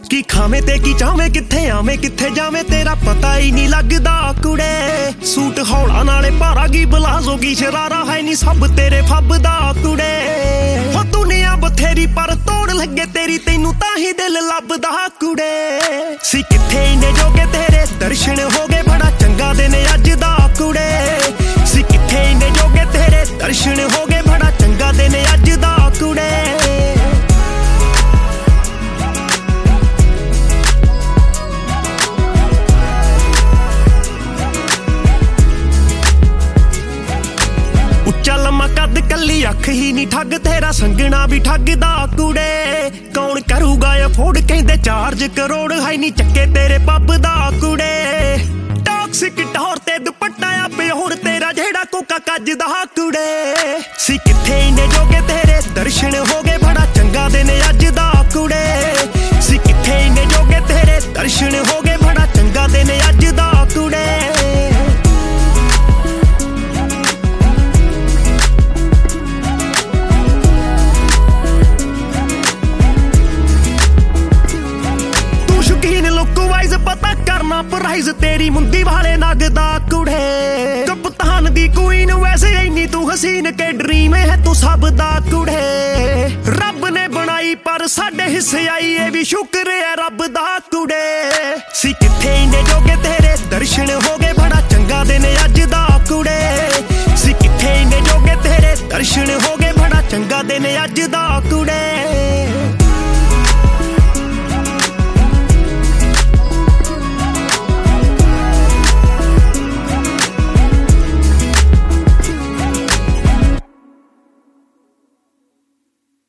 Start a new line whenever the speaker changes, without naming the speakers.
ਕੀ ਖਾਵੇਂ ਤੇ ਕੀ ਚਾਵੇਂ, ਕਿੱਥੇ ਆਵੇਂ ਕਿੱਥੇ ਜਾਵੇਂ, ਤੇਰਾ ਪਤਾ ਹੀ ਨਹੀਂ ਲੱਗਦਾ ਕੁੜੇ। ਸੂਟ ਹੌਲਾ ਨਾਲੇ ਭਾਰਾ ਕੀ ਬਲਾਜ਼ੋ ਕੀ ਸ਼ਰਾਰਾ, ਹੈ ਨਹੀਂ ਸਭ ਤੇਰੇ ਫੱਬਦਾ ਕੁੜੇ। ਹੋ ਦੁਨੀਆ ਬਥੇਰੀ ਪਰ ਤੋੜ ਲੱਗੇ ਤੇਰੀ, ਤੈਨੂੰ ਤਾਂ ਹੀ ਦਿਲ ਲੱਭਦਾ ਕੁੜੇ। ਸੀ ਕਿੱਥੇ ਇੰਨੇ ਜੋਗੇ ਤੇਰੇ ਦਰਸ਼ਨ ਹੋ ਗਏ, ਬੜਾ ਚੰਗਾ ਦਿਨ ਅੱਜ ਦਾ ਕੁੜੇ। ਸੀ ਕਿੱਥੇ ਇੰਨੇ ਜੋਗੇ ਤੇਰੇ ਦਰਸ਼ਨ ਹੋ ਗਏ, ਬੜਾ ਚੰਗਾ ਦਿਨ ਅੱਜ ਦਾ ਕੁੜੇ। ਉੱਚਾ ਲੰਮਾ ਕੱਦ ਕੱਲੀ ਅੱਖ ਹੀ ਨੀ ਠੱਗ, ਤੇਰਾ ਸੰਗਣਾ ਵੀ ਠੱਗਦਾ ਕੁੜੇ। ਕੌਣ ਕਰੂਗਾ ਅਫੋਰਡ ਕਹਿੰਦੇ ਚਾਰਜ ਕਰੋੜ, ਹੈ ਨੀ ਚੱਕੇ ਤੇਰੇ ਪੱਬ ਦਾ ਕੁੜੇ। ਟੌਕਸਿਕ ਟੌਰ ਤੇ ਦੁਪੱਟਾ ਆ ਪਿਓਰ ਤੇਰਾ, ਜਿਹੜਾ ਕੋਕਾ ਕੱਜਦਾ ਕੁੜੇ। ਸੀ ਕਿੱਥੇ ਇੰਨੇ ਜੋਗੇ ਤੇਰੇ ਦਰਸ਼ਨ ਹੋ ਗਏ, ਬੜਾ ਚੰਗਾ ਦਿਨ ਅੱਜ ਦਾ ਕੁੜੇ। ਸੀ ਕਿੱਥੇ ਇੰਨੇ ਜੋਗੇ ਤੇਰੇ ਦਰਸ਼ਨ ਹੋ ਗਏ, ਬੜਾ ਚੰਗਾ ਦਿਨ ਅੱਜ ਦਾ ਕੁੜੇ। ਪਤਾ ਕਰਨਾ ਪ੍ਰਾਈਜ਼ ਤੇਰੀ ਮੁੰਦੀ ਵਾਲੇ ਨਗ ਦਾ ਕੁੜੇ। ਕਪਤਾਨ ਦੀ ਕੁਈਨ ਵੈਸੇ ਇੰਨੀ ਤੂੰ ਹਸੀਨ ਕੇ ਡਰੀਮ ਹੈ ਤੂੰ ਸਭ ਦਾ ਕੁੜੇ। ਰੱਬ ਨੇ ਬਣਾਈ ਪਰ ਸਾਡੇ ਹਿੱਸੇ ਆਈ, ਇਹ ਵੀ ਸ਼ੁਕਰ ਹੈ ਰੱਬ ਦਾ ਕੁੜੇ। ਸੀ ਕਿੱਥੇ ਇੰਨੇ ਜੋਗੇ ਤੇਰੇ ਦਰਸ਼ਨ ਹੋ ਗਏ, ਬੜਾ ਚੰਗਾ ਦਿਨ ਅੱਜ ਦਾ ਕੁੜੇ। ਸੀ ਕਿੱਥੇ ਇੰਨੇ ਜੋਗੇ ਤੇਰੇ ਦਰਸ਼ਨ ਹੋ ਗਏ, ਬੜਾ ਚੰਗਾ ਦਿਨ ਅੱਜ ਦਾ ਕੁੜੇ।